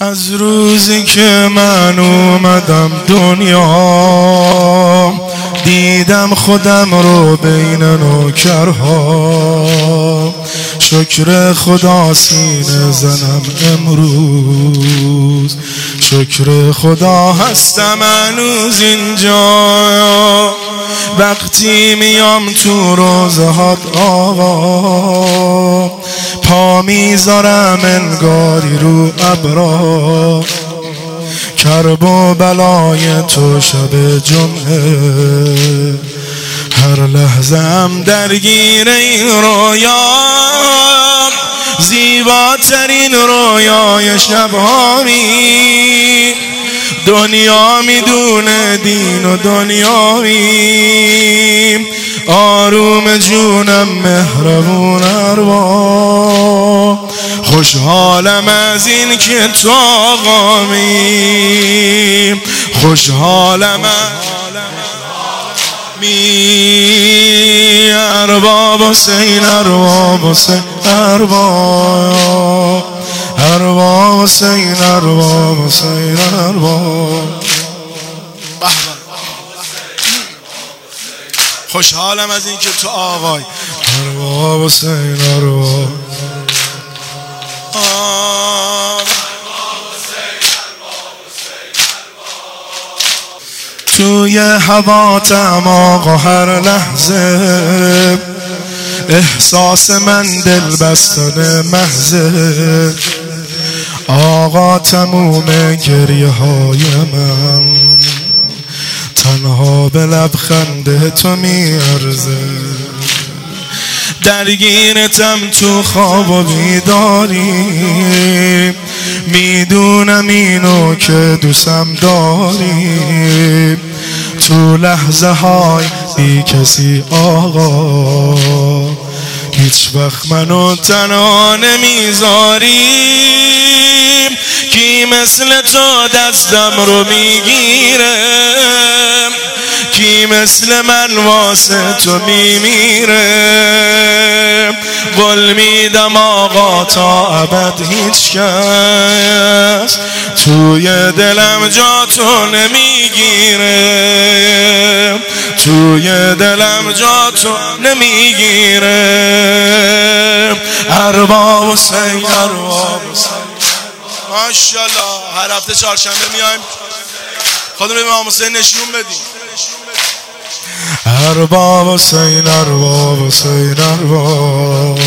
از روزی که من اومدم دنیا دیدم خودم رو بین نوکرها. شکر خدا سینه زنم امروز، شکر خدا هستم هنوز اینجا. وقتی میام تو روزهات آقا، پا میذارم انگاری رو ابرا. کرب و بلای تو شب جمعه، هر لحظه هم درگیر این رویا. زیباترین رویای شبهامی، دنیا میدونه دین و دنیاوی. آروم جونم مهربون اروا، خوشحالم از این که تو آقامی. خوشحالم می ارباب حسین، ارباب حسین، ارباب حسین، ارباب حسین، ارباب. خوشحالم از این که تو آقای ارباب حسین، ارباب. توی هواتم آقا هر لحظه، احساس من دل بستن محضه. آقا تموم گریه های من تنها به لبخند تو میارزه. درگیرتم تو خواب و بیداری، میدونم اینو که دوستم داری. تو لحظه های بی کسی آقا، هیچ وقت منو تنها نمیذاری. کی مثل تو دستم رو میگیره، کی مثل من واسه تو میمیره. قول میدم آقا تا ابد هیچ کس توی دلم جا تو نمیگیره، توی دلم جا تو نمیگیره. ارباب حسین، ارباب حسین. ماشاءالله هر هفته چهارشنبه میایم خودمون امام حسین نشون بدیم. ارباب حسین، ارباب حسین، ارباب.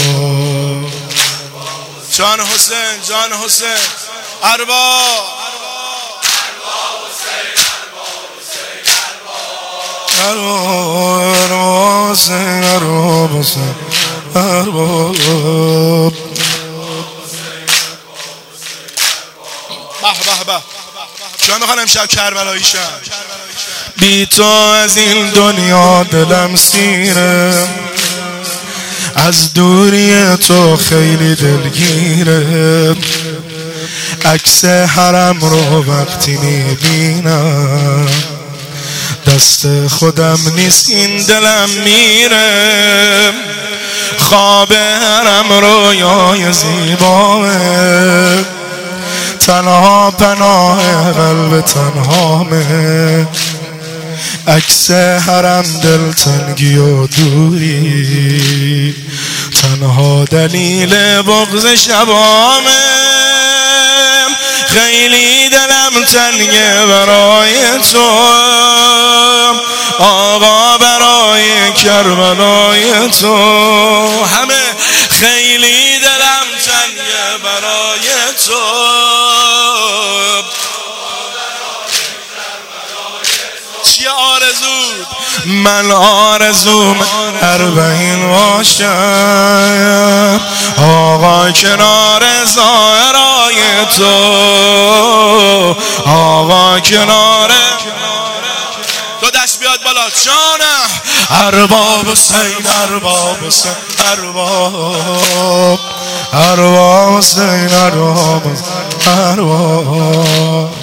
جان حسین، جان حسین، ارباب. ارباب حسین، ارباب حسین، ارباب. به به به. چون میخوان امشب کربلایی شن. بی تو از این دنیا دلم سیره، از دوری تو خیلی دلگیره. عکس حرم رو وقتی میبینم، دست خودم نیست این دلم میره. خواب حرم رویای زیباه، تنها پناه قلب تنهامه. عکس حرم دلتنگی و دوری، تنها دلیل بغض شبامه. خیلی دلم تنگه برای تو آقا، برای کربلای تو. همه خیلی دلم تنگه برای تو. چیه آرزود؟ من آرزوم 40 باشم آقا، کنار زهرای تو. آقا کنار تو. دست بیاد بالا جانم. ارباب حسین، ارباب حسین، ارباب. ارباب حسین، ارباب، ارباب.